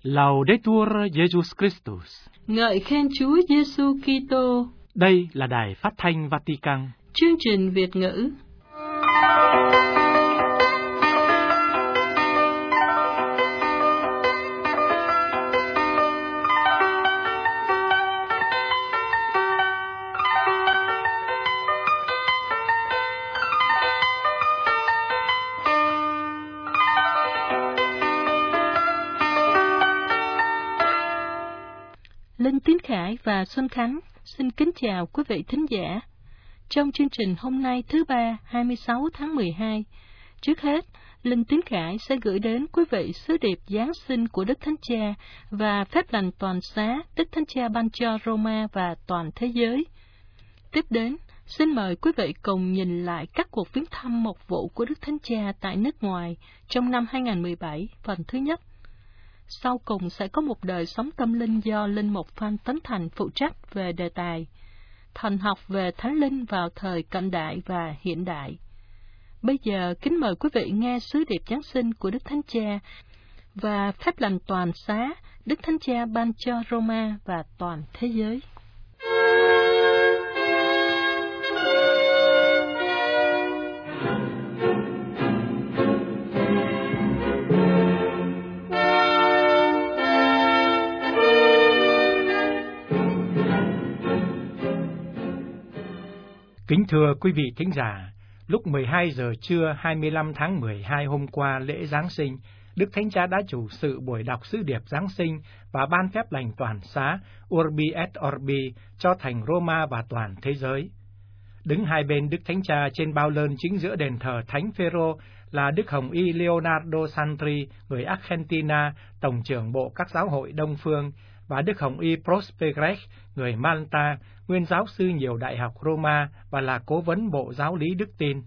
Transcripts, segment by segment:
Laudetur Jesus Christus. Ngợi khen Chúa Giêsu Kitô. Đây là đài phát thanh Vatican. Chương trình Việt ngữ. Linh Tín Khải và Xuân Khánh xin kính chào quý vị thính giả. Trong chương trình hôm nay thứ Ba, 26 tháng 12, trước hết, Linh Tín Khải sẽ gửi đến quý vị sứ điệp Giáng sinh của Đức Thánh Cha và phép lành toàn xá Đức Thánh Cha ban cho Roma và toàn thế giới. Tiếp đến, xin mời quý vị cùng nhìn lại các cuộc viếng thăm mục vụ của Đức Thánh Cha tại nước ngoài trong năm 2017, phần thứ nhất. Sau cùng sẽ có một đời sống tâm linh do Linh Mục Phan Tấn Thành phụ trách về đề tài Thần học về Thánh Linh vào thời cận đại và hiện đại. Bây giờ kính mời quý vị nghe sứ điệp Giáng sinh của Đức Thánh Cha và phép lành toàn xá Đức Thánh Cha ban cho Roma và toàn thế giới. Kính thưa quý vị thính giả, lúc 12 giờ trưa 25 tháng 12 hôm qua lễ Giáng sinh, Đức Thánh Cha đã chủ sự buổi đọc sứ điệp Giáng sinh và ban phép lành toàn xá Urbi et Orbi cho thành Roma và toàn thế giới. Đứng hai bên Đức Thánh Cha trên bao lơn chính giữa đền thờ Thánh Phêrô là Đức Hồng Y Leonardo Santri, người Argentina, Tổng trưởng Bộ các giáo hội Đông Phương, và Đức Hồng Y Prosperes, người Malta, nguyên giáo sư nhiều đại học Roma và là cố vấn Bộ Giáo lý Đức tin.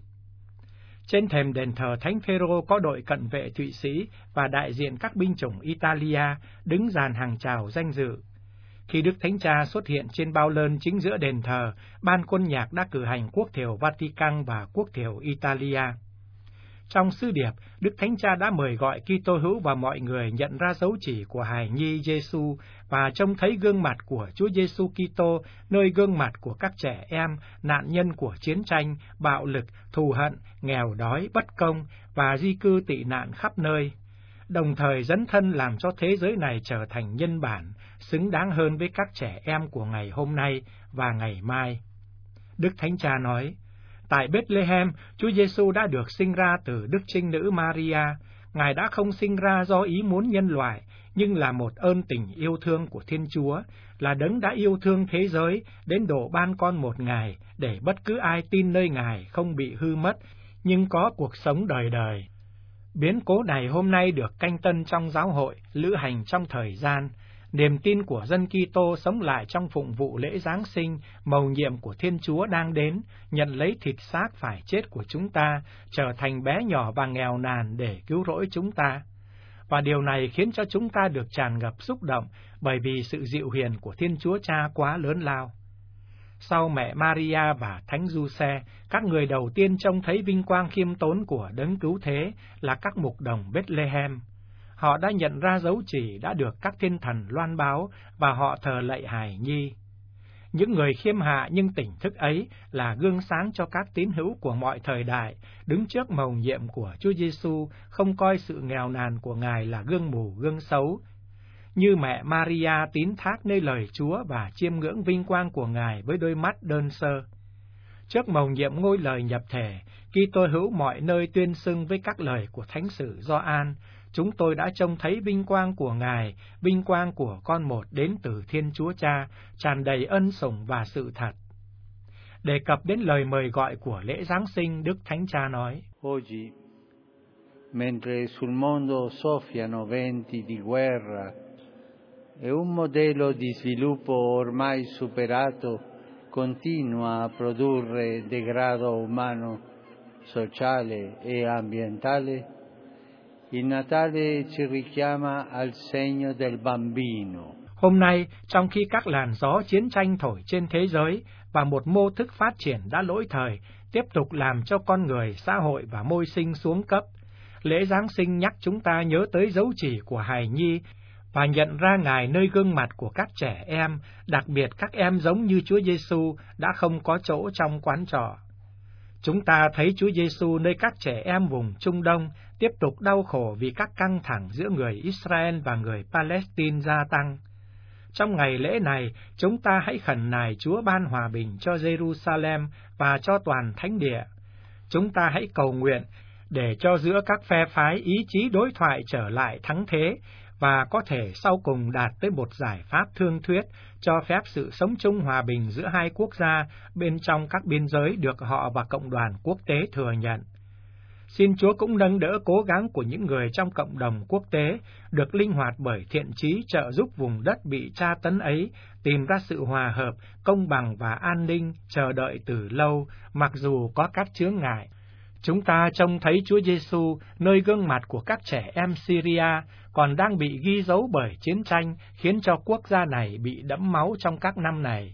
Trên thềm đền thờ Thánh Phêrô có đội cận vệ Thụy Sĩ và đại diện các binh chủng Italia đứng dàn hàng chào danh dự. Khi Đức Thánh Cha xuất hiện trên bao lơn chính giữa đền thờ, ban quân nhạc đã cử hành quốc thiều Vatican và quốc thiều Italia. Trong sứ điệp, Đức Thánh Cha đã mời gọi Kitô hữu và mọi người nhận ra dấu chỉ của hài nhi Giêsu và trông thấy gương mặt của Chúa Giêsu Kitô nơi gương mặt của các trẻ em, nạn nhân của chiến tranh, bạo lực, thù hận, nghèo đói, bất công và di cư tị nạn khắp nơi. Đồng thời dấn thân làm cho thế giới này trở thành nhân bản, xứng đáng hơn với các trẻ em của ngày hôm nay và ngày mai. Đức Thánh Cha nói, tại Bethlehem, Chúa Giêsu đã được sinh ra từ Đức Trinh Nữ Maria. Ngài đã không sinh ra do ý muốn nhân loại, nhưng là một ơn tình yêu thương của Thiên Chúa, là Đấng đã yêu thương thế giới đến độ ban con một Ngài, để bất cứ ai tin nơi Ngài không bị hư mất, nhưng có cuộc sống đời đời. Biến cố này hôm nay được canh tân trong giáo hội, lữ hành trong thời gian. Niềm tin của dân Kitô sống lại trong phụng vụ lễ Giáng sinh, mầu nhiệm của Thiên Chúa đang đến, nhận lấy thịt xác phải chết của chúng ta, trở thành bé nhỏ và nghèo nàn để cứu rỗi chúng ta. Và điều này khiến cho chúng ta được tràn ngập xúc động, bởi vì sự dịu hiền của Thiên Chúa Cha quá lớn lao. Sau mẹ Maria và Thánh Giuse, các người đầu tiên trông thấy vinh quang khiêm tốn của Đấng Cứu Thế là các mục đồng Bethlehem. Họ đã nhận ra dấu chỉ đã được các thiên thần loan báo và họ thờ lạy hài nhi. Những người khiêm hạ nhưng tỉnh thức ấy là gương sáng cho các tín hữu của mọi thời đại, đứng trước mầu nhiệm của Chúa Giêsu, không coi sự nghèo nàn của Ngài là gương mù gương xấu. Như mẹ Maria tín thác nơi lời Chúa và chiêm ngưỡng vinh quang của Ngài với đôi mắt đơn sơ. Trước mầu nhiệm ngôi lời nhập thể, Kitô hữu mọi nơi tuyên xưng với các lời của Thánh sử Gioan, chúng tôi đã trông thấy vinh quang của Ngài, vinh quang của con một đến từ Thiên Chúa Cha, tràn đầy ân sủng và sự thật. Đề cập đến lời mời gọi của lễ Giáng sinh, Đức Thánh Cha nói, Oggi, mentre sul mondo soffiano venti di guerra e un modello di sviluppo ormai superato continua a produrre degrado umano, sociale e ambientale, il Natale ci richiama al segno del bambino. Hôm nay, trong khi các làn gió chiến tranh thổi trên thế giới và một mô thức phát triển đã lỗi thời, tiếp tục làm cho con người, xã hội và môi sinh xuống cấp, lễ Giáng sinh nhắc chúng ta nhớ tới dấu chỉ của hài nhi và nhận ra Ngài nơi gương mặt của các trẻ em, đặc biệt các em giống như Chúa Giêsu đã không có chỗ trong quán trọ. Chúng ta thấy Chúa Giêsu nơi các trẻ em vùng Trung Đông tiếp tục đau khổ vì các căng thẳng giữa người Israel và người Palestine gia tăng. Trong ngày lễ này, chúng ta hãy khẩn nài Chúa ban hòa bình cho Jerusalem và cho toàn thánh địa. Chúng ta hãy cầu nguyện để cho giữa các phe phái ý chí đối thoại trở lại thắng thế và có thể sau cùng đạt tới một giải pháp thương thuyết cho phép sự sống chung hòa bình giữa hai quốc gia bên trong các biên giới được họ và cộng đoàn quốc tế thừa nhận. Xin Chúa cũng nâng đỡ cố gắng của những người trong cộng đồng quốc tế được linh hoạt bởi thiện chí trợ giúp vùng đất bị tra tấn ấy tìm ra sự hòa hợp, công bằng và an ninh chờ đợi từ lâu, mặc dù có các chướng ngại. Chúng ta trông thấy Chúa Giêsu nơi gương mặt của các trẻ em Syria còn đang bị ghi dấu bởi chiến tranh, khiến cho quốc gia này bị đẫm máu trong các năm này.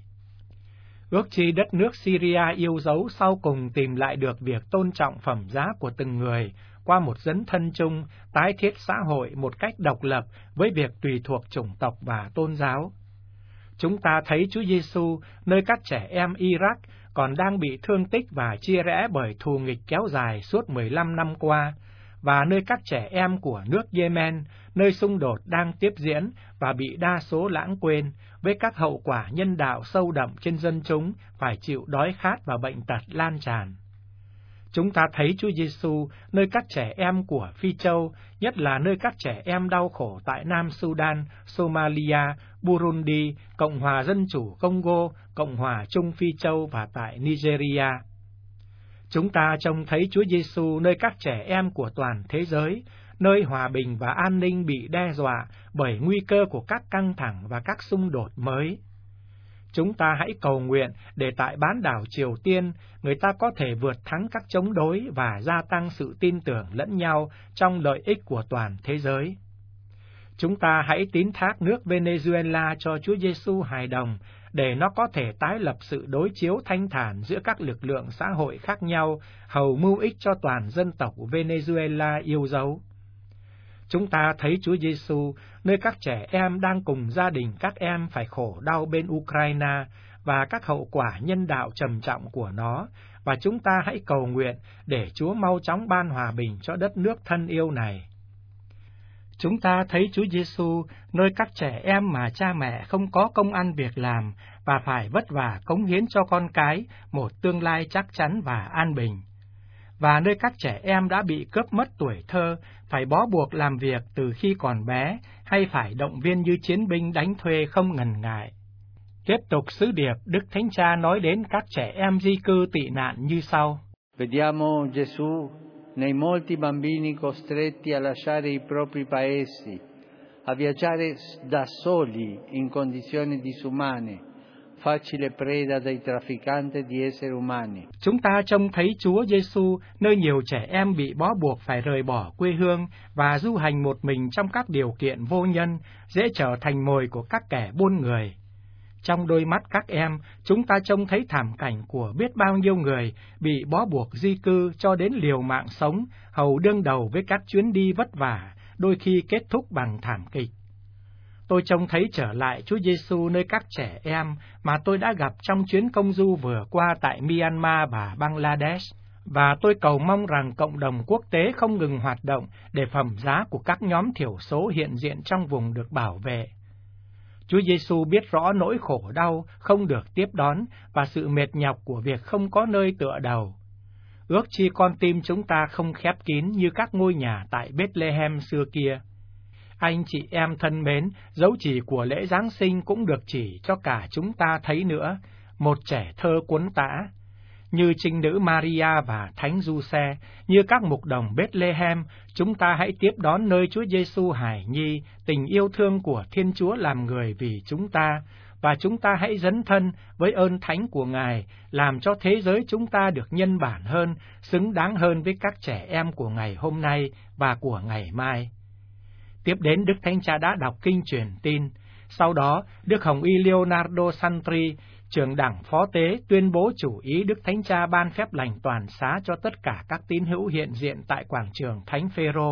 Ước chi đất nước Syria yêu dấu sau cùng tìm lại được việc tôn trọng phẩm giá của từng người qua một dấn thân chung, tái thiết xã hội một cách độc lập với việc tùy thuộc chủng tộc và tôn giáo. Chúng ta thấy Chúa Giêsu nơi các trẻ em Iraq còn đang bị thương tích và chia rẽ bởi thù nghịch kéo dài suốt 15 năm qua, và nơi các trẻ em của nước Yemen, nơi xung đột đang tiếp diễn và bị đa số lãng quên, với các hậu quả nhân đạo sâu đậm trên dân chúng phải chịu đói khát và bệnh tật lan tràn. Chúng ta thấy Chúa Giêsu nơi các trẻ em của Phi Châu, nhất là nơi các trẻ em đau khổ tại Nam Sudan, Somalia, Burundi, Cộng hòa Dân chủ Congo, Cộng hòa Trung Phi Châu và tại Nigeria. Chúng ta trông thấy Chúa Giêsu nơi các trẻ em của toàn thế giới, nơi hòa bình và an ninh bị đe dọa bởi nguy cơ của các căng thẳng và các xung đột mới. Chúng ta hãy cầu nguyện để tại bán đảo Triều Tiên, người ta có thể vượt thắng các chống đối và gia tăng sự tin tưởng lẫn nhau trong lợi ích của toàn thế giới. Chúng ta hãy tín thác nước Venezuela cho Chúa Giêsu hài đồng, để nó có thể tái lập sự đối chiếu thanh thản giữa các lực lượng xã hội khác nhau, hầu mưu ích cho toàn dân tộc Venezuela yêu dấu. Chúng ta thấy Chúa Giêsu nơi các trẻ em đang cùng gia đình các em phải khổ đau bên Ukraine và các hậu quả nhân đạo trầm trọng của nó, và chúng ta hãy cầu nguyện để Chúa mau chóng ban hòa bình cho đất nước thân yêu này. Chúng ta thấy Chúa Giêsu nơi các trẻ em mà cha mẹ không có công ăn việc làm và phải vất vả cống hiến cho con cái một tương lai chắc chắn và an bình. Và nơi các trẻ em đã bị cướp mất tuổi thơ, phải bó buộc làm việc từ khi còn bé, hay phải động viên như chiến binh đánh thuê không ngần ngại. Tiếp tục sứ điệp, Đức Thánh Cha nói đến các trẻ em di cư tị nạn như sau. Vediamo Gesù nei molti bambini costretti a lasciare i propri paesi, a viaggiare da soli in condizioni disumane, facile preda dai trafficanti di esseri umani. Chúng ta trông thấy Chúa Giêsu nơi nhiều trẻ em bị bó buộc phải rời bỏ quê hương và du hành một mình trong các điều kiện vô nhân, dễ trở thành mồi của các kẻ buôn người. Trong đôi mắt các em, chúng ta trông thấy thảm cảnh của biết bao nhiêu người bị bó buộc di cư cho đến liều mạng sống, hầu đương đầu với các chuyến đi vất vả, đôi khi kết thúc bằng thảm kịch. Tôi trông thấy trở lại Chúa Giêsu nơi các trẻ em mà tôi đã gặp trong chuyến công du vừa qua tại Myanmar và Bangladesh, và tôi cầu mong rằng cộng đồng quốc tế không ngừng hoạt động để phẩm giá của các nhóm thiểu số hiện diện trong vùng được bảo vệ. Chúa Giêsu biết rõ nỗi khổ đau không được tiếp đón và sự mệt nhọc của việc không có nơi tựa đầu. Ước chi con tim chúng ta không khép kín như các ngôi nhà tại Bethlehem xưa kia. Anh chị em thân mến, dấu chỉ của lễ Giáng sinh cũng được chỉ cho cả chúng ta thấy nữa, một trẻ thơ cuốn tã. Như trinh nữ Maria và Thánh Giuse, như các mục đồng Bethlehem, chúng ta hãy tiếp đón nơi Chúa Giêsu hài nhi, tình yêu thương của Thiên Chúa làm người vì chúng ta, và chúng ta hãy dấn thân với ơn thánh của Ngài, làm cho thế giới chúng ta được nhân bản hơn, xứng đáng hơn với các trẻ em của ngày hôm nay và của ngày mai. Tiếp đến, Đức Thánh Cha đã đọc kinh truyền tin. Sau đó, Đức Hồng Y Leonardo Santri, trưởng đảng phó tế, tuyên bố chủ ý Đức Thánh Cha ban phép lành toàn xá cho tất cả các tín hữu hiện diện tại quảng trường Thánh Phêrô,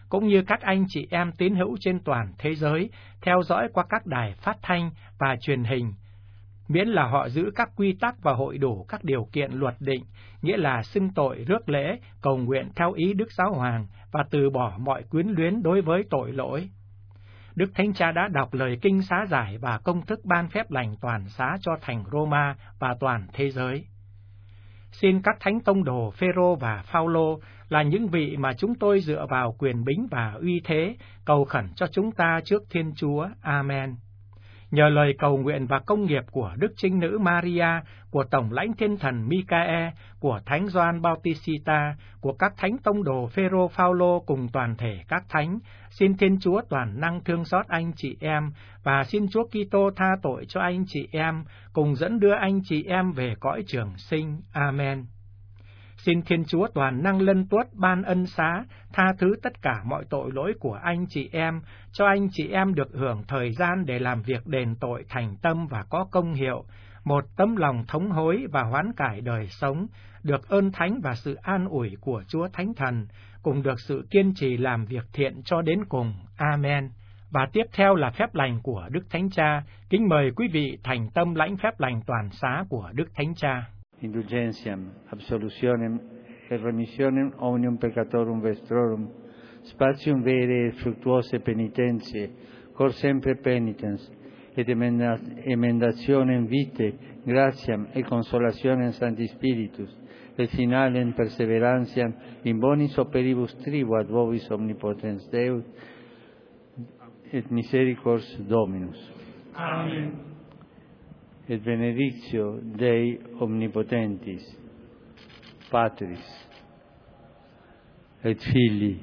cũng như các anh chị em tín hữu trên toàn thế giới, theo dõi qua các đài phát thanh và truyền hình, miễn là họ giữ các quy tắc và hội đủ các điều kiện luật định, nghĩa là xưng tội, rước lễ, cầu nguyện theo ý Đức Giáo Hoàng và từ bỏ mọi quyến luyến đối với tội lỗi. Đức Thánh Cha đã đọc lời kinh xá giải và công thức ban phép lành toàn xá cho thành Roma và toàn thế giới. Xin các thánh tông đồ Phêrô và Phaolô là những vị mà chúng tôi dựa vào quyền bính và uy thế, cầu khẩn cho chúng ta trước Thiên Chúa. Amen. Nhờ lời cầu nguyện và công nghiệp của Đức Trinh Nữ Maria, của Tổng lãnh Thiên Thần Michae, của Thánh Gioan Bautista, của các thánh tông đồ Phêrô, Phaolô cùng toàn thể các thánh, xin Thiên Chúa toàn năng thương xót anh chị em, và xin Chúa Kitô tha tội cho anh chị em, cùng dẫn đưa anh chị em về cõi trường sinh. Amen. Xin Thiên Chúa toàn năng lân tuốt ban ân xá, tha thứ tất cả mọi tội lỗi của anh chị em, cho anh chị em được hưởng thời gian để làm việc đền tội thành tâm và có công hiệu, một tấm lòng thống hối và hoán cải đời sống, được ơn thánh và sự an ủi của Chúa Thánh Thần, cùng được sự kiên trì làm việc thiện cho đến cùng. Amen. Và tiếp theo là phép lành của Đức Thánh Cha. Kính mời quý vị thành tâm lãnh phép lành toàn xá của Đức Thánh Cha. Indulgentiam, absolutionem et remissionem omnium peccatorum vestrorum, spatium vere et fructuose penitentiae, cor sempre penitens, et emendationem vitae, gratiam et consolationem Sancti Spiritus, et finalem perseverantiam in bonis operibus tribu ad vobis omnipotens Deus, et misericors Dominus. Amen. Et benedictio Dei omnipotentis, Patris, et Filii,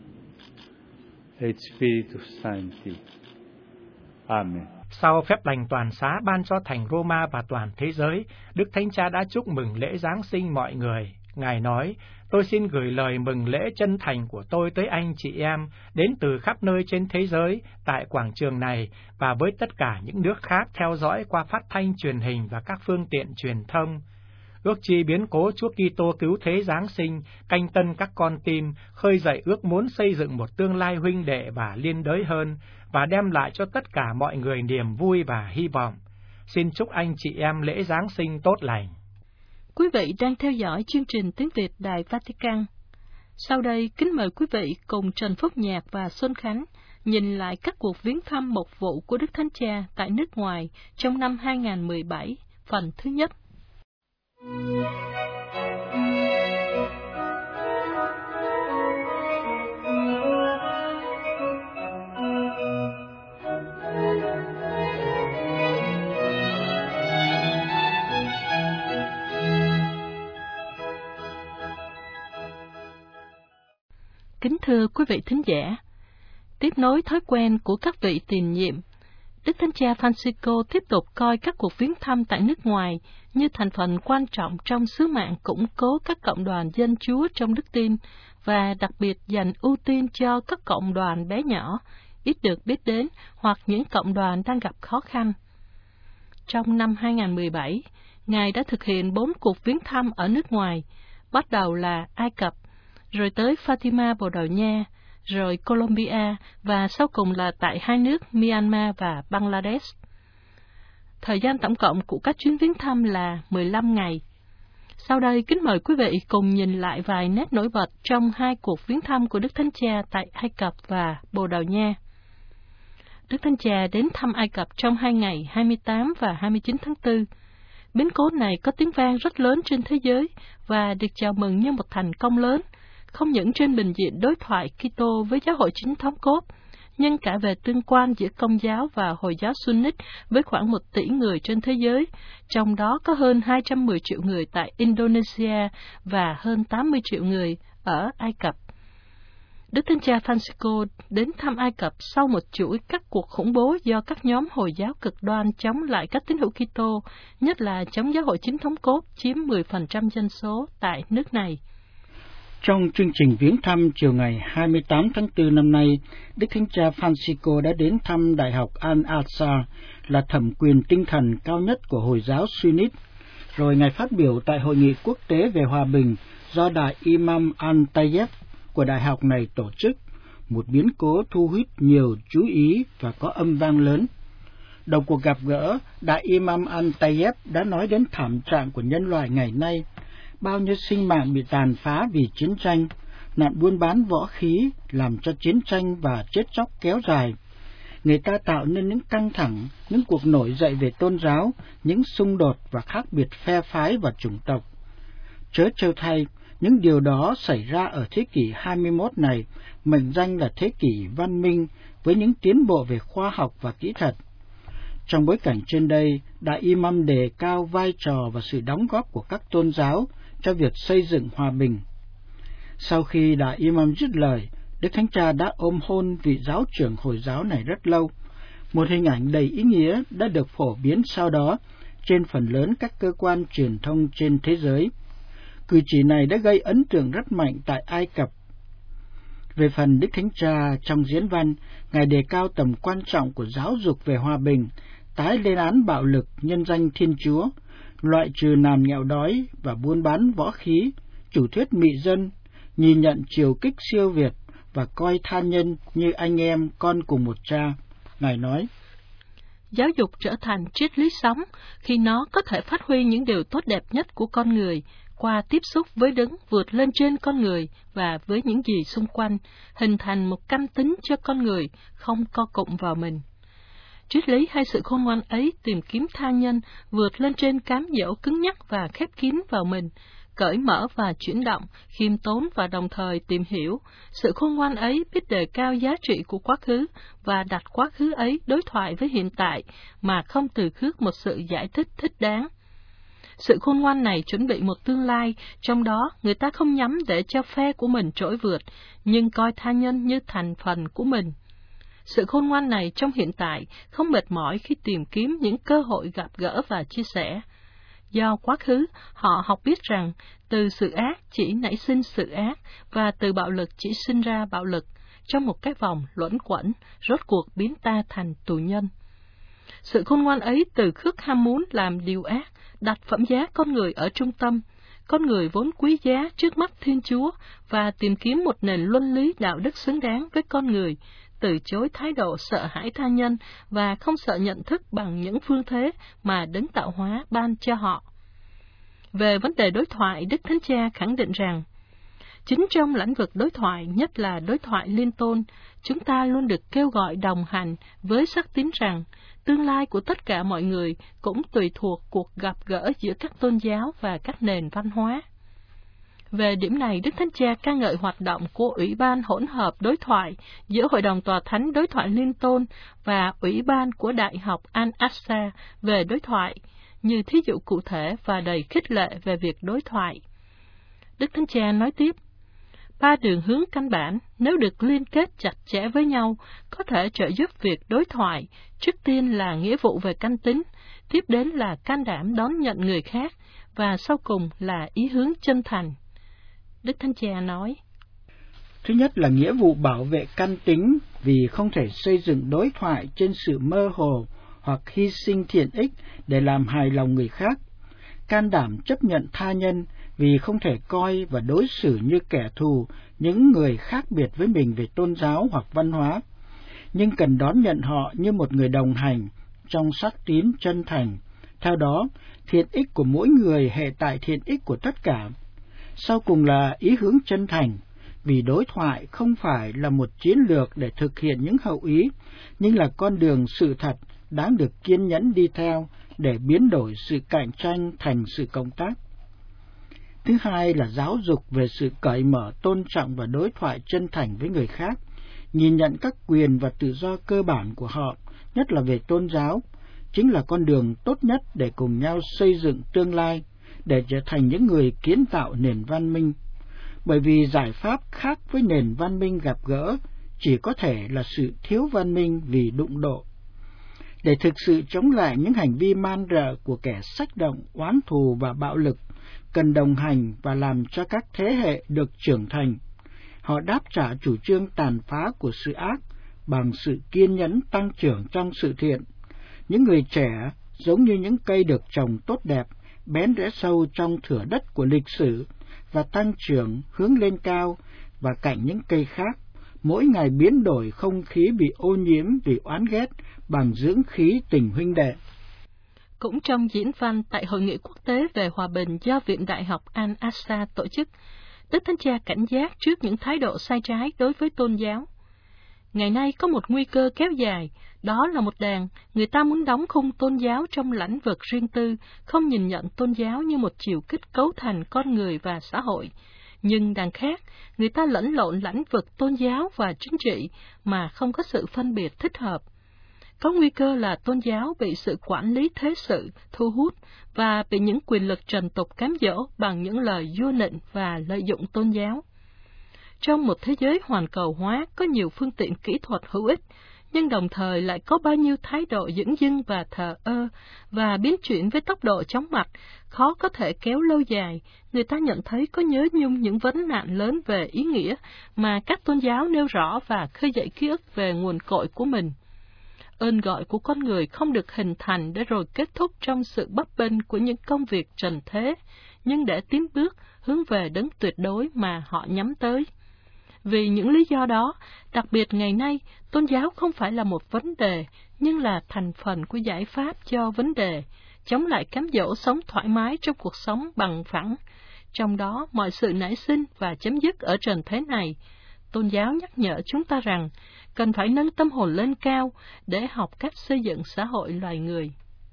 et Spiritus Sancti. Amen. Sau phép lành toàn xá ban cho thành Roma và toàn thế giới, Đức Thánh Cha đã chúc mừng lễ Giáng sinh mọi người. Ngài nói, tôi xin gửi lời mừng lễ chân thành của tôi tới anh chị em, đến từ khắp nơi trên thế giới, tại quảng trường này, và với tất cả những nước khác theo dõi qua phát thanh truyền hình và các phương tiện truyền thông. Ước chi biến cố Chúa Kitô cứu thế Giáng sinh, canh tân các con tim, khơi dậy ước muốn xây dựng một tương lai huynh đệ và liên đới hơn, và đem lại cho tất cả mọi người niềm vui và hy vọng. Xin chúc anh chị em lễ Giáng sinh tốt lành. Quý vị đang theo dõi chương trình tiếng Việt Đài Vatican. Sau đây, kính mời quý vị cùng Trần Phúc Nhạc và Xuân Khánh nhìn lại các cuộc viếng thăm mục vụ của Đức Thánh Cha tại nước ngoài trong năm 2017, phần thứ nhất. Kính thưa quý vị thính giả, tiếp nối thói quen của các vị tiền nhiệm, Đức Thánh Cha Francisco tiếp tục coi các cuộc viếng thăm tại nước ngoài như thành phần quan trọng trong sứ mạng củng cố các cộng đoàn dân Chúa trong đức tin, và đặc biệt dành ưu tiên cho các cộng đoàn bé nhỏ, ít được biết đến hoặc những cộng đoàn đang gặp khó khăn. Trong năm 2017, Ngài đã thực hiện 4 cuộc viếng thăm ở nước ngoài, bắt đầu là Ai Cập, rồi tới Fatima, Bồ Đào Nha, rồi Colombia, và sau cùng là tại hai nước Myanmar và Bangladesh. Thời gian tổng cộng của các chuyến viếng thăm là 15 ngày. Sau đây, kính mời quý vị cùng nhìn lại vài nét nổi bật trong hai cuộc viếng thăm của Đức Thánh Cha tại Ai Cập và Bồ Đào Nha. Đức Thánh Cha đến thăm Ai Cập trong 2 ngày 28 và 29 tháng 4. Biến cố này có tiếng vang rất lớn trên thế giới và được chào mừng như một thành công lớn, không những trên bình diện đối thoại Kitô với giáo hội chính thống cốt, nhưng cả về tương quan giữa Công giáo và Hồi giáo Sunni với khoảng 1 tỷ người trên thế giới, trong đó có hơn 210 triệu người tại Indonesia và hơn 80 triệu người ở Ai Cập. Đức Thánh Cha Francisco đến thăm Ai Cập sau một chuỗi các cuộc khủng bố do các nhóm Hồi giáo cực đoan chống lại các tín hữu Kitô, nhất là chống giáo hội chính thống cốt chiếm 10% dân số tại nước này. Trong chương trình viếng thăm chiều ngày 28 tháng 4 năm nay, Đức Thánh Cha Francisco đã đến thăm Đại học Al-Azhar, là thẩm quyền tinh thần cao nhất của Hồi giáo Sunnit. Rồi Ngài phát biểu tại Hội nghị quốc tế về hòa bình do Đại Imam Al-Tayyeb của đại học này tổ chức, một biến cố thu hút nhiều chú ý và có âm vang lớn. Đầu cuộc gặp gỡ, Đại Imam Al-Tayyib đã nói đến thảm trạng của nhân loại ngày nay, bao nhiêu sinh mạng bị tàn phá vì chiến tranh, nạn buôn bán võ khí làm cho chiến tranh và chết chóc kéo dài. Người ta tạo nên những căng thẳng, những cuộc nổi dậy về tôn giáo, những xung đột và khác biệt phe phái và chủng tộc. Chớ trêu thay, những điều đó xảy ra ở thế kỷ 21 này, mệnh danh là thế kỷ văn minh với những tiến bộ về khoa học và kỹ thuật. Trong bối cảnh trên đây, Đại Imam đề cao vai trò và sự đóng góp của các tôn giáo cho việc xây dựng hòa bình. Sau khi Đại Imam dứt lời, Đức Thánh Cha đã ôm hôn vị giáo trưởng Hồi giáo này rất lâu. Một hình ảnh đầy ý nghĩa đã được phổ biến sau đó trên phần lớn các cơ quan truyền thông trên thế giới. Cử chỉ này đã gây ấn tượng rất mạnh tại Ai Cập. Về phần Đức Thánh Cha, trong diễn văn, Ngài đề cao tầm quan trọng của giáo dục về hòa bình, tái lên án bạo lực nhân danh Thiên Chúa, loại trừ nạn nghèo đói và buôn bán võ khí, chủ thuyết mị dân, nhìn nhận triều kích siêu việt và coi tha nhân như anh em con cùng một cha. Ngài nói, giáo dục trở thành triết lý sống khi nó có thể phát huy những điều tốt đẹp nhất của con người qua tiếp xúc với đấng vượt lên trên con người và với những gì xung quanh, hình thành một cam tính cho con người không co cụm vào mình. Triết lý hay sự khôn ngoan ấy tìm kiếm tha nhân vượt lên trên cám dỗ cứng nhắc và khép kín vào mình, cởi mở và chuyển động, khiêm tốn và đồng thời tìm hiểu. Sự khôn ngoan ấy biết đề cao giá trị của quá khứ và đặt quá khứ ấy đối thoại với hiện tại mà không từ khước một sự giải thích thích đáng. Sự khôn ngoan này chuẩn bị một tương lai, trong đó người ta không nhắm để cho phe của mình trỗi vượt, nhưng coi tha nhân như thành phần của mình. Sự khôn ngoan này trong hiện tại không mệt mỏi khi tìm kiếm những cơ hội gặp gỡ và chia sẻ. Do quá khứ, họ học biết rằng từ sự ác chỉ nảy sinh sự ác và từ bạo lực chỉ sinh ra bạo lực, trong một cái vòng luẩn quẩn, rốt cuộc biến ta thành tù nhân. Sự khôn ngoan ấy từ khước ham muốn làm điều ác, đặt phẩm giá con người ở trung tâm, con người vốn quý giá trước mắt Thiên Chúa và tìm kiếm một nền luân lý đạo đức xứng đáng với con người, từ chối thái độ sợ hãi tha nhân và không sợ nhận thức bằng những phương thế mà đấng tạo hóa ban cho họ. Về vấn đề đối thoại, Đức Thánh Cha khẳng định rằng, chính trong lĩnh vực đối thoại, nhất là đối thoại liên tôn, chúng ta luôn được kêu gọi đồng hành với xác tín rằng tương lai của tất cả mọi người cũng tùy thuộc cuộc gặp gỡ giữa các tôn giáo và các nền văn hóa. Về điểm này, Đức Thánh Cha ca ngợi hoạt động của Ủy ban hỗn hợp đối thoại giữa Hội đồng Tòa Thánh đối thoại liên tôn và Ủy ban của Đại học Al-Aqsa về đối thoại, như thí dụ cụ thể và đầy khích lệ về việc đối thoại. Đức Thánh Cha nói tiếp, 3 đường hướng căn bản, nếu được liên kết chặt chẽ với nhau, có thể trợ giúp việc đối thoại. Trước tiên là nghĩa vụ về căn tín, tiếp đến là can đảm đón nhận người khác, và sau cùng là ý hướng chân thành. Đức Thánh Cha nói, thứ nhất là nghĩa vụ bảo vệ căn tính, vì không thể xây dựng đối thoại trên sự mơ hồ hoặc hy sinh thiện ích để làm hài lòng người khác. Can đảm chấp nhận tha nhân, vì không thể coi và đối xử như kẻ thù những người khác biệt với mình về tôn giáo hoặc văn hóa, nhưng cần đón nhận họ như một người đồng hành trong xác tín chân thành. Theo đó, thiện ích của mỗi người hệ tại thiện ích của tất cả. Sau cùng là ý hướng chân thành, vì đối thoại không phải là một chiến lược để thực hiện những hậu ý, nhưng là con đường sự thật đáng được kiên nhẫn đi theo để biến đổi sự cạnh tranh thành sự cộng tác. Thứ hai là giáo dục về sự cởi mở, tôn trọng và đối thoại chân thành với người khác, nhìn nhận các quyền và tự do cơ bản của họ, nhất là về tôn giáo, chính là con đường tốt nhất để cùng nhau xây dựng tương lai, để trở thành những người kiến tạo nền văn minh. Bởi vì giải pháp khác với nền văn minh gặp gỡ chỉ có thể là sự thiếu văn minh vì đụng độ. Để thực sự chống lại những hành vi man rợ của kẻ xách động, oán thù và bạo lực, cần đồng hành và làm cho các thế hệ được trưởng thành. Họ đáp trả chủ trương tàn phá của sự ác bằng sự kiên nhẫn tăng trưởng trong sự thiện. Những người trẻ giống như những cây được trồng tốt đẹp, bén rễ sâu trong thửa đất của lịch sử và tăng trưởng hướng lên cao, và cạnh những cây khác, mỗi ngày biến đổi không khí bị ô nhiễm vì oán ghét bằng dưỡng khí tình huynh đệ. Cũng trong diễn văn tại Hội nghị quốc tế về hòa bình do Viện Đại học Al-Aqsa tổ chức, Đức Thánh Cha cảnh giác trước những thái độ sai trái đối với tôn giáo. Ngày nay có một nguy cơ kéo dài, đó là một đàn người ta muốn đóng khung tôn giáo trong lĩnh vực riêng tư, không nhìn nhận tôn giáo như một chiều kích cấu thành con người và xã hội. Nhưng đàn khác, người ta lẫn lộn lĩnh vực tôn giáo và chính trị mà không có sự phân biệt thích hợp. Có nguy cơ là tôn giáo bị sự quản lý thế sự thu hút và bị những quyền lực trần tục cám dỗ bằng những lời vua nịnh và lợi dụng tôn giáo. Trong một thế giới hoàn cầu hóa có nhiều phương tiện kỹ thuật hữu ích, nhưng đồng thời lại có bao nhiêu thái độ dửng dưng và thờ ơ và biến chuyển với tốc độ chóng mặt, khó có thể kéo lâu dài, người ta nhận thấy có nhớ nhung những vấn nạn lớn về ý nghĩa mà các tôn giáo nêu rõ và khơi dậy ký ức về nguồn cội của mình. Ơn gọi của con người không được hình thành để rồi kết thúc trong sự bấp bênh của những công việc trần thế, nhưng để tiến bước hướng về đấng tuyệt đối mà họ nhắm tới. Vì những lý do đó, đặc biệt ngày nay, tôn giáo không phải là một vấn đề, nhưng là thành phần của giải pháp cho vấn đề, chống lại cám dỗ sống thoải mái trong cuộc sống bằng phẳng. Trong đó, mọi sự nảy sinh và chấm dứt ở trần thế này. Tôn giáo nhắc nhở chúng ta rằng, cần phải nâng tâm hồn lên cao để học cách xây dựng xã hội loài người.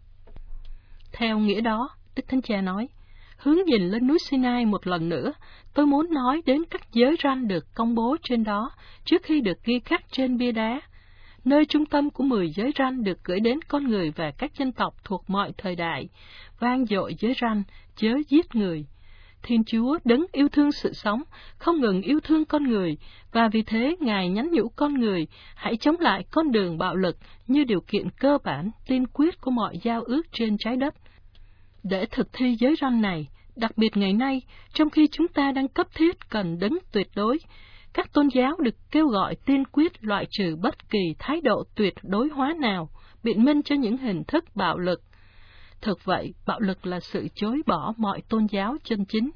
Theo nghĩa đó, Đức Thánh Cha nói, hướng nhìn lên núi Sinai một lần nữa, tôi muốn nói đến các giới răn được công bố trên đó trước khi được ghi khắc trên bia đá. Nơi trung tâm của 10 giới răn được gửi đến con người và các dân tộc thuộc mọi thời đại, vang dội giới răn, chớ giết người. Thiên Chúa đấng yêu thương sự sống, không ngừng yêu thương con người, và vì thế Ngài nhắn nhủ con người hãy chống lại con đường bạo lực như điều kiện cơ bản, tiên quyết của mọi giao ước trên trái đất. Để thực thi giới răn này, đặc biệt ngày nay, trong khi chúng ta đang cấp thiết cần đấng tuyệt đối, các tôn giáo được kêu gọi tiên quyết loại trừ bất kỳ thái độ tuyệt đối hóa nào, biện minh cho những hình thức bạo lực. Thực vậy, bạo lực là sự chối bỏ mọi tôn giáo chân chính.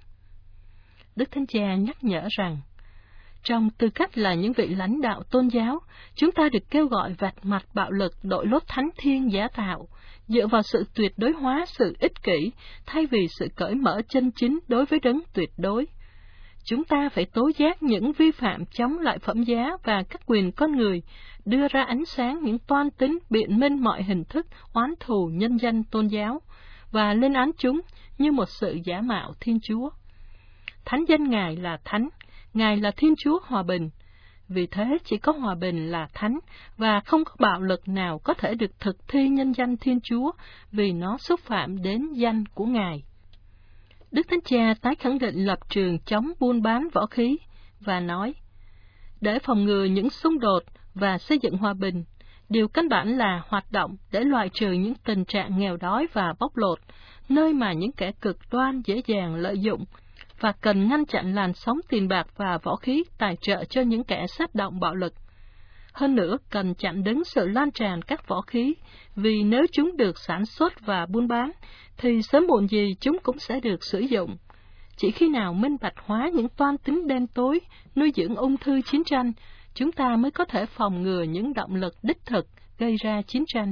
Đức Thánh Cha nhắc nhở rằng, trong tư cách là những vị lãnh đạo tôn giáo, chúng ta được kêu gọi vạch mặt bạo lực đội lốt thánh thiên giả tạo, dựa vào sự tuyệt đối hóa sự ích kỷ, thay vì sự cởi mở chân chính đối với đấng tuyệt đối. Chúng ta phải tố giác những vi phạm chống lại phẩm giá và các quyền con người, đưa ra ánh sáng những toan tính biện minh mọi hình thức oán thù nhân danh tôn giáo, và lên án chúng như một sự giả mạo Thiên Chúa. Thánh danh Ngài là Thánh, Ngài là Thiên Chúa hòa bình. Vì thế chỉ có hòa bình là thánh, và không có bạo lực nào có thể được thực thi nhân danh Thiên Chúa, vì nó xúc phạm đến danh của Ngài. Đức Thánh Cha tái khẳng định lập trường chống buôn bán võ khí, và nói, để phòng ngừa những xung đột và xây dựng hòa bình, điều căn bản là hoạt động để loại trừ những tình trạng nghèo đói và bóc lột, nơi mà những kẻ cực đoan dễ dàng lợi dụng, và cần ngăn chặn làn sóng tiền bạc và võ khí tài trợ cho những kẻ sát động bạo lực. Hơn nữa, cần chặn đứng sự lan tràn các võ khí, vì nếu chúng được sản xuất và buôn bán, thì sớm muộn gì chúng cũng sẽ được sử dụng. Chỉ khi nào minh bạch hóa những toan tính đen tối, nuôi dưỡng ung thư chiến tranh, chúng ta mới có thể phòng ngừa những động lực đích thực gây ra chiến tranh.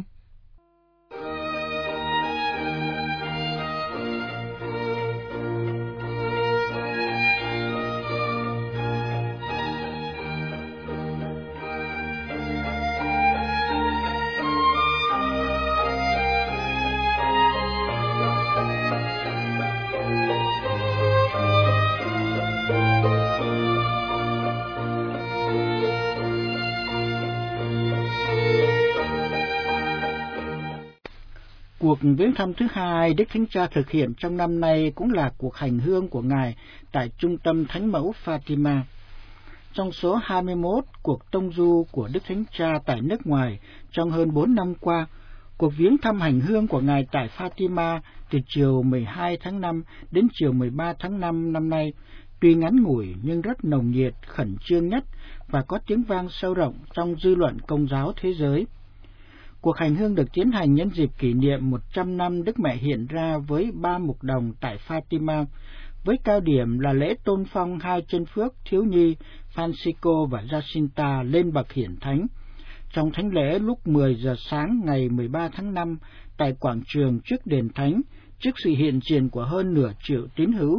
Cuộc viếng thăm thứ hai Đức Thánh Cha thực hiện trong năm nay cũng là cuộc hành hương của Ngài tại Trung tâm Thánh mẫu Fatima. Trong số 21 cuộc tông du của Đức Thánh Cha tại nước ngoài trong hơn 4 năm qua, cuộc viếng thăm hành hương của Ngài tại Fatima từ chiều 12 tháng 5 đến chiều 13 tháng 5 năm nay tuy ngắn ngủi nhưng rất nồng nhiệt, khẩn trương nhất và có tiếng vang sâu rộng trong dư luận Công giáo thế giới. Cuộc hành hương được tiến hành nhân dịp kỷ niệm 100 năm Đức Mẹ hiện ra với 3 mục đồng tại Fatima, với cao điểm là lễ tôn phong hai chân phước thiếu nhi Francisco và Jacinta lên bậc hiển thánh. Trong thánh lễ lúc 10 giờ sáng ngày 13 tháng 5 tại quảng trường trước đền thánh, trước sự hiện diện của hơn nửa triệu tín hữu.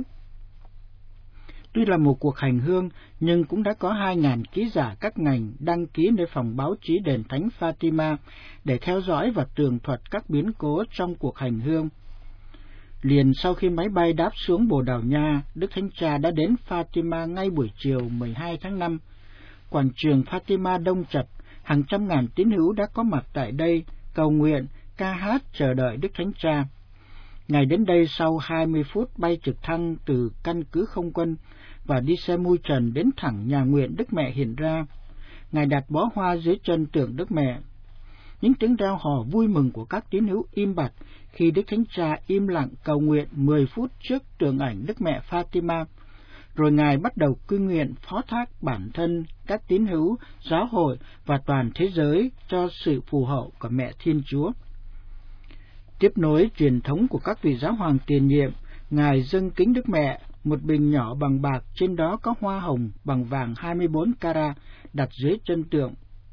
Tuy là một cuộc hành hương, nhưng cũng đã có 2.000 ký giả các ngành đăng ký nơi phòng báo chí đền thánh Fatima để theo dõi và tường thuật các biến cố trong cuộc hành hương. Liền sau khi máy bay đáp xuống Bồ Đào Nha, Đức Thánh Cha đã đến Fatima ngay buổi chiều 12 tháng 5. Quảng trường Fatima đông chật, hàng trăm ngàn tín hữu đã có mặt tại đây, cầu nguyện, ca hát chờ đợi Đức Thánh Cha. Ngài đến đây sau 20 phút bay trực thăng từ căn cứ không quân và đi xe mui trần đến thẳng nhà nguyện Đức Mẹ hiện ra. Ngài đặt bó hoa dưới chân tượng Đức Mẹ. Những tiếng reo hò vui mừng của các tín hữu im bặt khi Đức Thánh Cha im lặng cầu nguyện 10 phút trước tượng ảnh Đức Mẹ Fatima. Rồi Ngài bắt đầu cư nguyện phó thác bản thân, các tín hữu, giáo hội và toàn thế giới cho sự phù hộ của Mẹ Thiên Chúa. Tiếp nối truyền thống của các vị giáo hoàng tiền nhiệm, Ngài dâng kính Đức Mẹ, một bình nhỏ bằng bạc, trên đó có hoa hồng bằng vàng 24 carat đặt dưới chân tượng.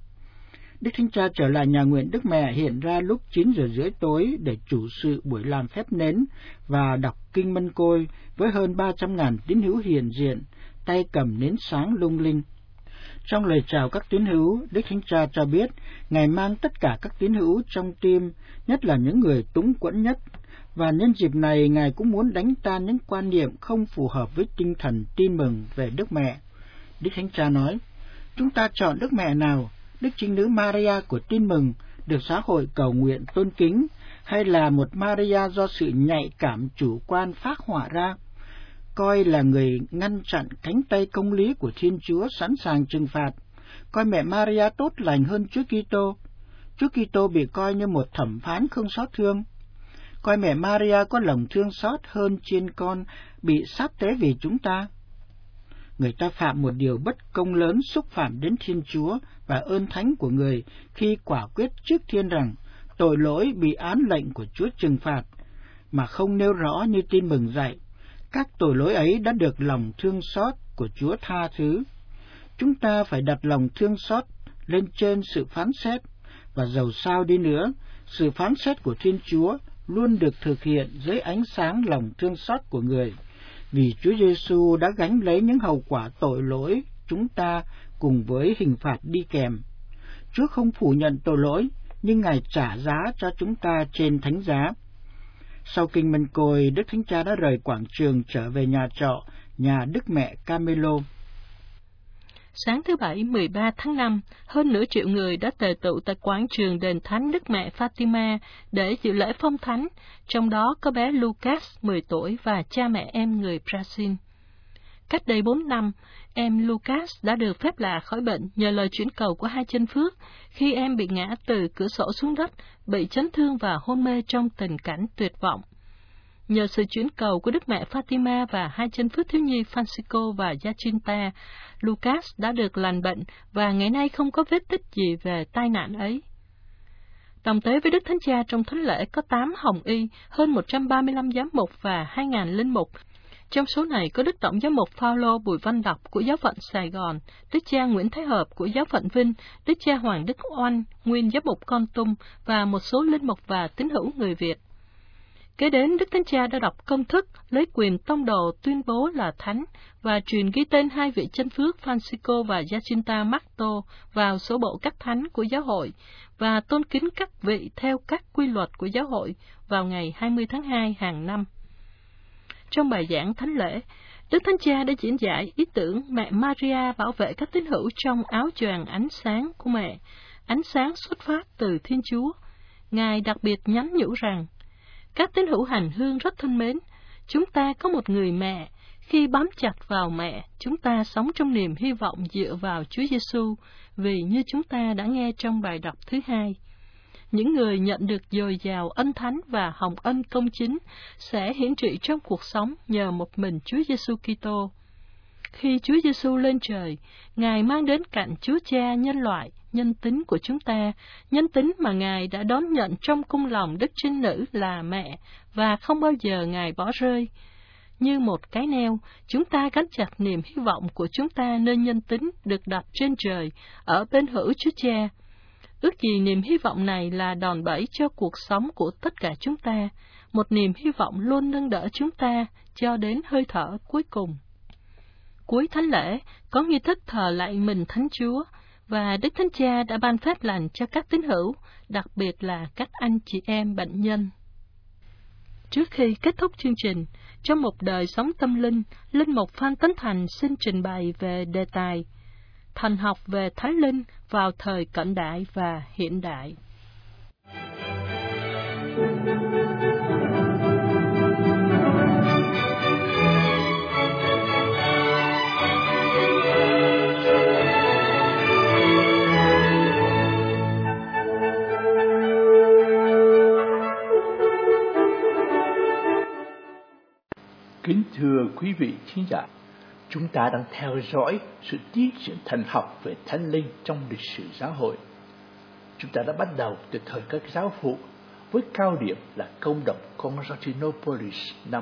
Đức Thánh Cha trở lại nhà nguyện Đức Mẹ hiện ra lúc 9 giờ rưỡi tối để chủ sự buổi làm phép nến và đọc kinh Mân Côi với hơn 300.000 tín hữu hiện diện, tay cầm nến sáng lung linh. Trong lời chào các tín hữu, Đức Thánh Cha cho biết Ngài mang tất cả các tín hữu trong tim, nhất là những người túng quẫn nhất, và nhân dịp này Ngài cũng muốn đánh tan những quan niệm không phù hợp với tinh thần tin mừng về Đức Mẹ. Đức Thánh Cha nói, chúng ta chọn Đức Mẹ nào, Đức Trinh Nữ Maria của tin mừng, được xã hội cầu nguyện tôn kính, hay là một Maria do sự nhạy cảm chủ quan phác họa ra, coi là người ngăn chặn cánh tay công lý của Thiên Chúa sẵn sàng trừng phạt, coi mẹ Maria tốt lành hơn Chúa Kitô. Chúa Kitô bị coi như một thẩm phán không xót thương, coi mẹ Maria có lòng thương xót hơn chiên con bị sáp tế vì chúng ta. Người ta phạm một điều bất công lớn, xúc phạm đến Thiên Chúa và ơn thánh của người khi quả quyết trước Thiên rằng tội lỗi bị án lệnh của Chúa trừng phạt, mà không nêu rõ như tin mừng dạy. Các tội lỗi ấy đã được lòng thương xót của Chúa tha thứ. Chúng ta phải đặt lòng thương xót lên trên sự phán xét, và dầu sao đi nữa, sự phán xét của Thiên Chúa luôn được thực hiện dưới ánh sáng lòng thương xót của người, vì Chúa Giêsu đã gánh lấy những hậu quả tội lỗi chúng ta cùng với hình phạt đi kèm. Chúa không phủ nhận tội lỗi, nhưng Ngài trả giá cho chúng ta trên thánh giá. Sau kinh Mân Côi, Đức Thánh Cha đã rời quảng trường trở về nhà trọ, nhà Đức Mẹ Camelo. Sáng thứ Bảy 13 tháng 5, hơn nửa triệu người đã tề tụ tại quảng trường đền thánh Đức Mẹ Fatima để dự lễ phong thánh, trong đó có bé Lucas 10 tuổi và cha mẹ em người Brazil. Cách đây 4 năm, em Lucas đã được phép lạ khỏi bệnh nhờ lời chuyển cầu của hai chân phước khi em bị ngã từ cửa sổ xuống đất, bị chấn thương và hôn mê trong tình cảnh tuyệt vọng. Nhờ sự chuyển cầu của Đức Mẹ Fatima và hai chân phước thiếu nhi Francisco và Jacinta, Lucas đã được lành bệnh và ngày nay không có vết tích gì về tai nạn ấy. Đồng tế với Đức Thánh Cha trong thánh lễ có 8 hồng y, hơn 135 giám mục và 2.000 linh mục. Trong số này có Đức Tổng giám mục Phaolô Bùi Văn Đọc của Giáo phận Sài Gòn, Đức cha Nguyễn Thái Hợp của Giáo phận Vinh, Đức cha Hoàng Đức Oanh, nguyên giám mục Con Tum và một số linh mục và tín hữu người Việt. Kế đến, Đức Thánh Cha đã đọc công thức lấy quyền tông đồ tuyên bố là thánh và truyền ghi tên hai vị chân phước Francisco và Jacinta Marto vào số bộ các thánh của giáo hội và tôn kính các vị theo các quy luật của giáo hội vào ngày 20 tháng 2 hàng năm. Trong bài giảng thánh lễ, Đức Thánh Cha đã diễn giải ý tưởng mẹ Maria bảo vệ các tín hữu trong áo choàng ánh sáng của mẹ, ánh sáng xuất phát từ Thiên Chúa. Ngài đặc biệt nhắn nhủ rằng, các tín hữu hành hương rất thân mến, chúng ta có một người mẹ, khi bám chặt vào mẹ, chúng ta sống trong niềm hy vọng dựa vào Chúa Giêsu, vì như chúng ta đã nghe trong bài đọc thứ 2. Những người nhận được dồi dào ân thánh và hồng ân công chính sẽ hiển trị trong cuộc sống nhờ một mình Chúa Giêsu Kitô. Khi Chúa Giêsu lên trời, Ngài mang đến cạnh Chúa Cha nhân loại nhân tính của chúng ta, nhân tính mà Ngài đã đón nhận trong cung lòng Đức Trinh Nữ là mẹ và không bao giờ Ngài bỏ rơi. như một cái neo, chúng ta gắn chặt niềm hy vọng của chúng ta nơi nhân tính được đặt trên trời, ở bên hữu Chúa Cha. Ước gì niềm hy vọng này là đòn bẩy cho cuộc sống của tất cả chúng ta, một niềm hy vọng luôn nâng đỡ chúng ta cho đến hơi thở cuối cùng. Cuối thánh lễ, có nghi thức thờ lạy mình Thánh Chúa, và Đức Thánh Cha đã ban phép lành cho các tín hữu, đặc biệt là các anh chị em bệnh nhân. Trước khi kết thúc chương trình, trong một đời sống tâm linh, Linh mục Phan Tấn Thành xin trình bày về đề tài Thần học về Thánh Linh vào thời cận đại và hiện đại. Kính thưa quý vị khán giả, chúng ta đang theo dõi sự tiến triển thần học về Thánh Linh trong lịch sử giáo hội. Chúng ta đã bắt đầu từ thời các giáo phụ với cao điểm là công động Constantinopolis năm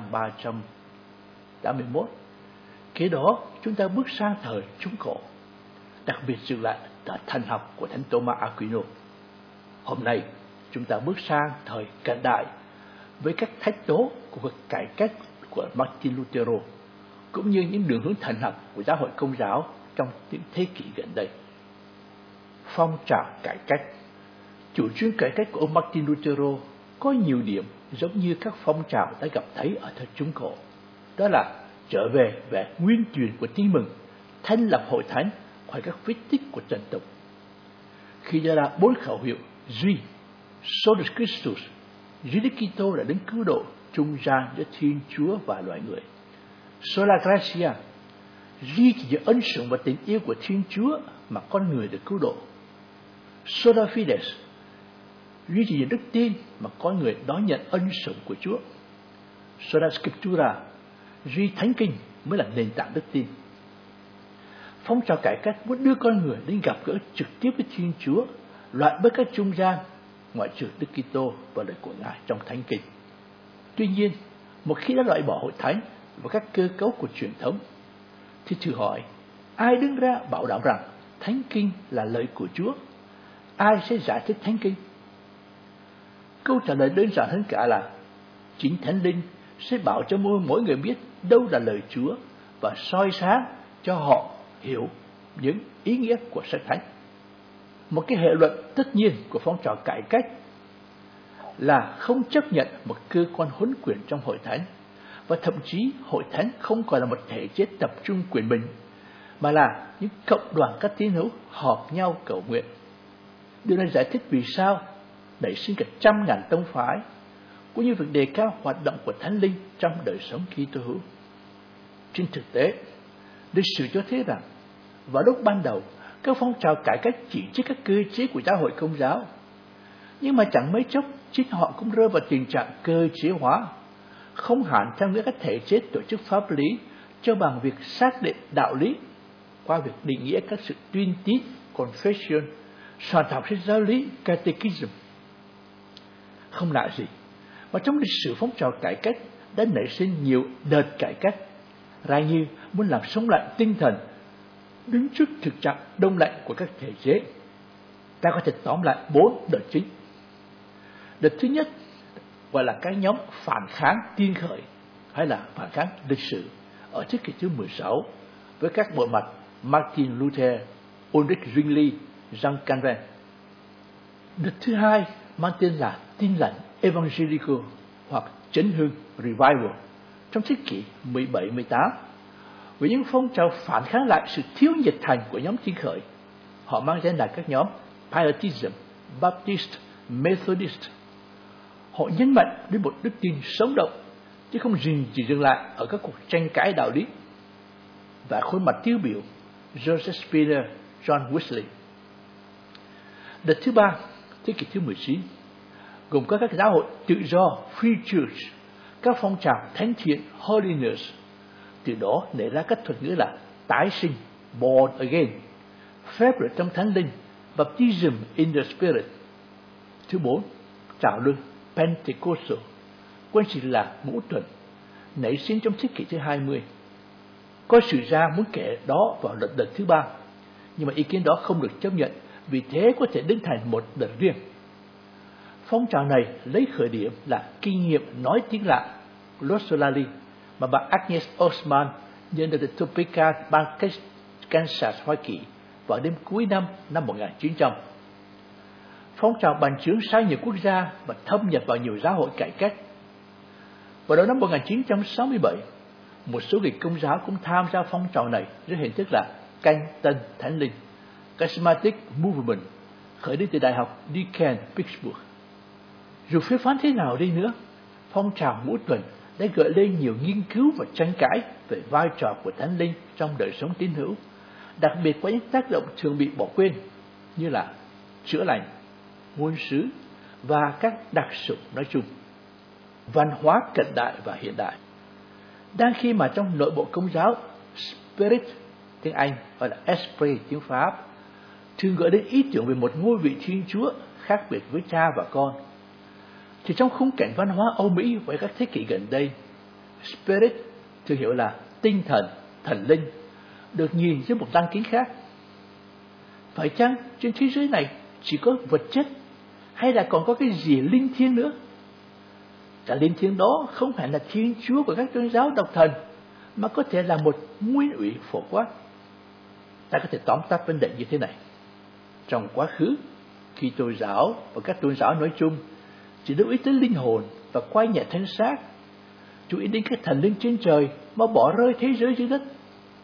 381. Kế đó chúng ta bước sang thời Trung Cổ, đặc biệt dừng lại tại thần học của Thánh Thomas Aquino. Hôm nay chúng ta bước sang thời cận đại với các thách tố của việc cải cách của Martin Lutero, cũng như những đường hướng thần học của giáo hội Công giáo trong những thế kỷ gần đây. Phong trào cải cách, chủ trương cải cách của ông Martin Lutero có nhiều điểm giống như các phong trào đã gặp thấy ở thời Trung Cổ. Đó là trở về nguyên truyền của Tin mừng, thành lập hội thánh khỏi các vết tích của trần tục. Khi đưa ra 4 khẩu hiệu duy, Solus Christus, duy Đức Kitô là đấng cứu độ trung gian giữa Thiên Chúa và loài người. Sola Gratia, duy chỉ nhờ ân sủng và tình yêu của Thiên Chúa mà con người được cứu độ. Sola Fides, duy chỉ nhờ đức tin mà con người đón nhận ân sủng của Chúa. Sola Scriptura, duy Thánh Kinh mới là nền tảng đức tin. Phong trào cải cách muốn đưa con người đến gặp gỡ trực tiếp với Thiên Chúa, loại bớt các trung gian, ngoại trừ Đức Kitô và lời của Ngài trong Thánh Kinh. Tuy nhiên, một khi đã loại bỏ hội thánh và các cơ cấu của truyền thống, thì thử hỏi, ai đứng ra bảo đảm rằng Thánh Kinh là lời của Chúa? Ai sẽ giải thích Thánh Kinh? Câu trả lời đơn giản hơn cả là chính Thánh Linh sẽ bảo cho mỗi người biết đâu là lời Chúa và soi sáng cho họ hiểu những ý nghĩa của sách Thánh. Một cái hệ luận tất nhiên của phong trào cải cách là không chấp nhận một cơ quan huấn quyền trong hội thánh, và thậm chí hội thánh không còn là một thể chế tập trung quyền mình, mà là những cộng đoàn các tín hữu họp nhau cầu nguyện. Điều này giải thích vì sao nảy sinh cả trăm ngàn tông phái, cũng như việc đề cao hoạt động của Thánh Linh trong đời sống Kitô hữu. Trên thực tế, lịch sử cho thấy rằng vào lúc ban đầu, các phong trào cải cách chỉ trích các cơ chế của giáo hội Công giáo, nhưng mà chẳng mấy chốc chính họ cũng rơi vào tình trạng cơ chế hóa, không hẳn theo nghĩa các thể chế tổ chức pháp lý, cho bằng việc xác định đạo lý qua việc định nghĩa các sự tuyên tín confession, soạn thảo sách giáo lý catechism. Không lạ gì mà trong lịch sử phong trào cải cách đã nảy sinh nhiều đợt cải cách, ra như muốn làm sống lại tinh thần đứng trước thực trạng đông lạnh của các thể chế. Ta có thể tóm lại 4 đợt chính. Đợt thứ nhất gọi là cái nhóm phản kháng tiên khởi, hay là phản kháng lịch sử ở thế kỷ thứ 16 với các bộ mặt Martin Luther, Ulrich Zwingli, Jean Calvin. Đợt thứ hai mang tên là Tin lành Evangelical hoặc Chấn hưng Revival trong thế kỷ 17-18, với những phong trào phản kháng lại sự thiếu nhiệt thành của nhóm tiên khởi. Họ mang tên là các nhóm Pietism, Baptist, Methodist. Họ nhấn mạnh đến một đức tin sống động, chứ không chỉ dừng lại ở các cuộc tranh cãi đạo lý. Và khuôn mặt tiêu biểu Joseph Spener, John Wesley. Đợt thứ ba, thế kỷ thứ 19, gồm có các giáo hội tự do Free Church, các phong trào thánh thiện Holiness. Từ đó nảy ra các thuật ngữ là tái sinh, born again, phép ở trong Thánh Linh, baptism in the Spirit. Thứ 4, trào lưu Pentecostal, quan chỉ là ngũ tuần, nảy sinh trong thế kỷ thứ 20. Có sự ra muốn kể đó vào lần thứ 3, nhưng mà ý kiến đó không được chấp nhận, vì thế có thể đứng thành một lần riêng. Phong trào này lấy khởi điểm là kinh nghiệm nói tiếng lạ glossolalia mà bà Agnes Osman nhận được từ Topeka, bang Kansas, Hoa Kỳ vào đêm cuối năm 1900. Phong trào bành trướng sang nhiều quốc gia và thâm nhập vào nhiều giáo hội cải cách. Vào đầu năm 1967, một số người Công giáo cũng tham gia phong trào này dưới hình thức là canh tân thánh linh, Charismatic Movement, khởi đi từ Đại học Deakin, Pittsburgh. Dù phê phán thế nào đi nữa, phong trào mỗi tuần đã gợi lên nhiều nghiên cứu và tranh cãi về vai trò của thánh linh trong đời sống tín hữu, đặc biệt có những tác động thường bị bỏ quên như là chữa lành, ngôn sứ và các đặc dụng nói chung. Văn hóa cận đại và hiện đại. Đang khi mà trong nội bộ Công giáo, Spirit tiếng Anh gọi là Esprit tiếng Pháp thường gợi đến ý tưởng về một ngôi vị Thiên Chúa khác biệt với Cha và Con, thì trong khung cảnh văn hóa Âu Mỹ với các thế kỷ gần đây, Spirit thường hiểu là tinh thần, thần linh, được nhìn dưới một lăng kính khác. Phải chăng trên thế giới này chỉ có vật chất, hay là còn có cái gì linh thiêng nữa? Cả linh thiêng đó không phải là Thiên Chúa của các tôn giáo độc thần, mà có thể là một nguyên ủy phổ quát. Ta có thể tóm tắt vấn đề như thế này. Trong quá khứ, Kitô giáo và các tôn giáo nói chung chỉ lưu ý tới linh hồn và quay nhẹ thân xác, chú ý đến các thần linh trên trời mà bỏ rơi thế giới dưới đất.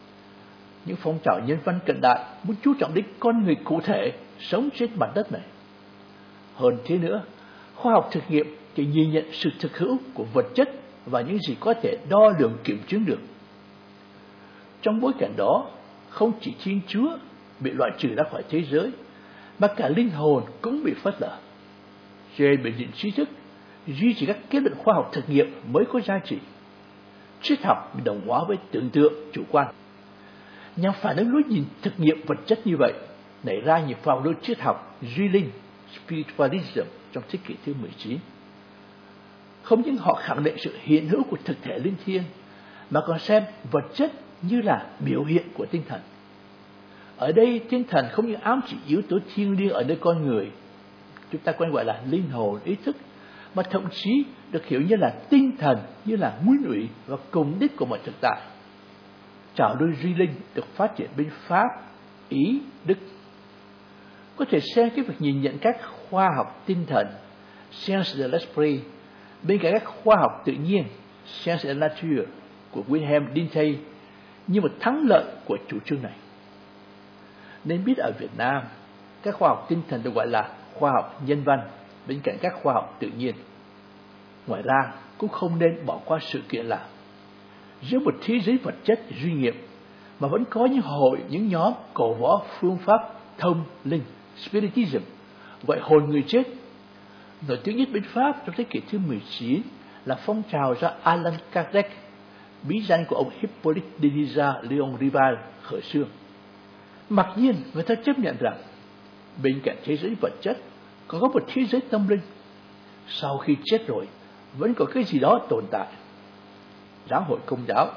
Những phong trào nhân văn cận đại muốn chú trọng đến con người cụ thể sống trên mặt đất này. Hơn thế nữa, khoa học thực nghiệm chỉ nhìn nhận sự thực hữu của vật chất và những gì có thể đo lường kiểm chứng được. Trong bối cảnh đó, không chỉ Thiên Chúa bị loại trừ ra khỏi thế giới, mà cả linh hồn cũng bị phớt lờ. Trên bệnh viện trí thức, duy trì các kết luận khoa học thực nghiệm mới có giá trị. Triết học bị đồng hóa với tưởng tượng chủ quan. Nhằm phản ứng lối nhìn thực nghiệm vật chất như vậy, nảy ra nhiều phào lưu triết học duy linh, spiritualism trong thế kỷ thứ 19. Không những họ khẳng định sự hiện hữu của thực thể linh thiêng, mà còn xem vật chất như là biểu hiện của tinh thần. Ở đây tinh thần không những ám chỉ yếu tố thiêng liêng ở nơi con người, chúng ta quen gọi là linh hồn, ý thức, mà thậm chí được hiểu như là tinh thần, như là nguyên ủy và cùng đích của mọi thực tại. Trào lưu duy linh được phát triển bên Pháp, Ý, Đức. Có thể xem cái việc nhìn nhận các khoa học tinh thần, Science de l'Esprit, bên cạnh các khoa học tự nhiên, Science de la Nature của Wilhelm Dilthey, như một thắng lợi của chủ trương này. Nên biết ở Việt Nam, các khoa học tinh thần được gọi là khoa học nhân văn bên cạnh các khoa học tự nhiên. Ngoài ra, cũng không nên bỏ qua sự kiện là giữa một thế giới vật chất duy nghiệm mà vẫn có những hội, những nhóm cổ võ phương pháp thông linh, Spiritism, gọi hồn người chết. Nổi tiếng nhất bên Pháp trong thế kỷ thứ 19 là phong trào do Allan Kardec, bí danh của ông Hippolyte Denisard Léon Rival khởi xướng. Mặc nhiên, người ta chấp nhận rằng bên cạnh thế giới vật chất còn có một thế giới tâm linh. Sau khi chết rồi, vẫn có cái gì đó tồn tại. Giáo hội Công giáo.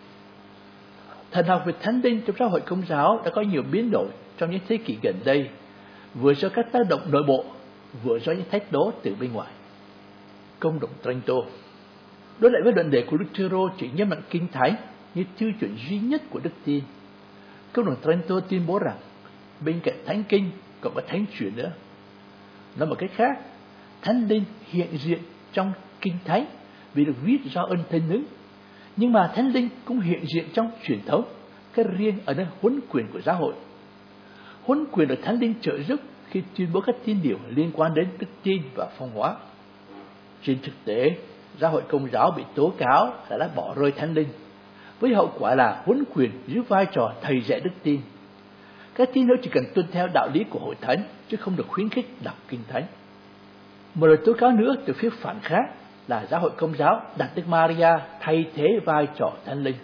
Thần học về thánh linh trong giáo hội Công giáo đã có nhiều biến đổi trong những thế kỷ gần đây, vừa do các tác động nội bộ, vừa do những thách đố từ bên ngoài. Công đồng Trento đối lại với luận đề của Lutero chỉ nhấn mạnh Kinh Thánh như tiêu chuẩn duy nhất của đức tin. Công đồng Trento tuyên bố rằng bên cạnh Thánh Kinh còn có Thánh Truyền nữa. Nói một cách khác, Thánh linh hiện diện trong Kinh Thánh vì được viết do ơn Thánh Nữ, nhưng mà Thánh linh cũng hiện diện trong truyền thống, cái riêng ở nơi huấn quyền của giáo hội. Huấn quyền được Thánh linh trợ giúp khi tuyên bố các tín điều liên quan đến đức tin và phong hóa. Trên thực tế, giáo hội Công giáo bị tố cáo là đã bỏ rơi Thánh linh, với hậu quả là huấn quyền giữ vai trò thầy dạy đức tin. Các tín hữu chỉ cần tuân theo đạo lý của hội thánh, chứ không được khuyến khích đọc Kinh Thánh. Một lời tố cáo nữa từ phía phản khác là giáo hội Công giáo đặt Đức Maria thay thế vai trò Thánh linh.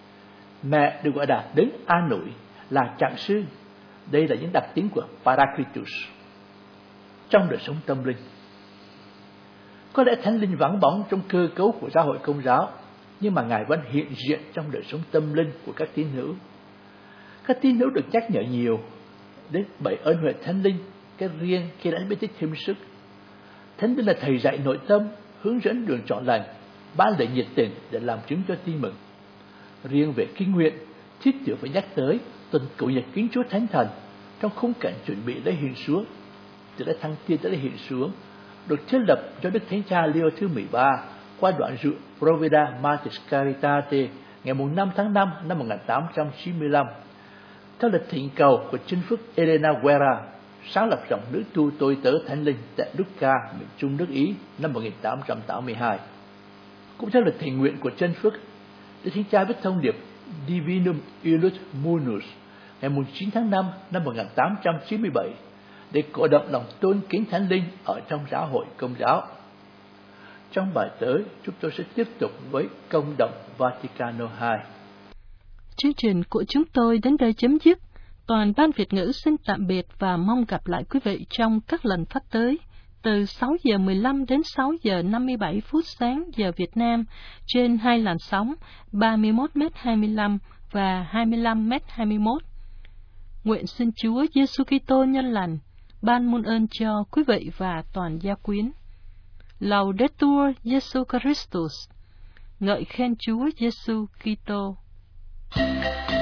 Mẹ được gọi là đấng an ủi, là trạng sư. Đây là những đặc tính của Paracletus. Trong đời sống tâm linh, có lẽ Thánh linh vắng bóng trong cơ cấu của giáo hội Công giáo, nhưng mà Ngài vẫn hiện diện trong đời sống tâm linh của các tín hữu. Các tín hữu được nhắc nhở nhiều đến bảy ơn huệ Thánh Linh cái riêng khi đánh bí tích thêm sức. Thánh Linh là thầy dạy nội tâm, hướng dẫn đường chọn lành, ban lệnh nhiệt tình để làm chứng cho tin mừng. Riêng về kinh nguyện, Thiết Tiểu phải nhắc tới tuần cầu nhật kính Chúa Thánh Thần trong khung cảnh chuẩn bị lễ hiện xuống, từ lễ thăng thiên tới lễ hiện xuống, được thiết lập cho Đức Thánh Cha Leo thứ 13 qua đoạn dụ Provida Martis Caritate ngày 5 tháng 5 năm 1895. Theo lịch thỉnh cầu của Chính Phước Elena Guerra, sáng lập dòng nữ tu tôi tớ Thánh Linh tại Lucca, miền Trung nước Ý năm 1882. Cũng theo lịch thỉnh nguyện của Chân Phước, Đức Thánh Cha viết thông điệp Divinum Illud Munus ngày 9 tháng 5 năm 1897 để cổ động lòng tôn kính Thánh Linh ở trong giáo hội Công giáo. Trong bài tới, chúng tôi sẽ tiếp tục với Công đồng Vaticano II. Chương trình của chúng tôi đến đây chấm dứt. Toàn ban Việt ngữ xin tạm biệt và mong gặp lại quý vị trong các lần phát tới, từ 6 giờ 15 đến 6 giờ 57 phút sáng giờ Việt Nam, trên hai làn sóng 31m25 và 25m21. Nguyện xin Chúa Giêsu Kitô nhân lành ban muôn ơn cho quý vị và toàn gia quyến. Laudetur Jesu Christus. Ngợi khen Chúa Giêsu Kitô.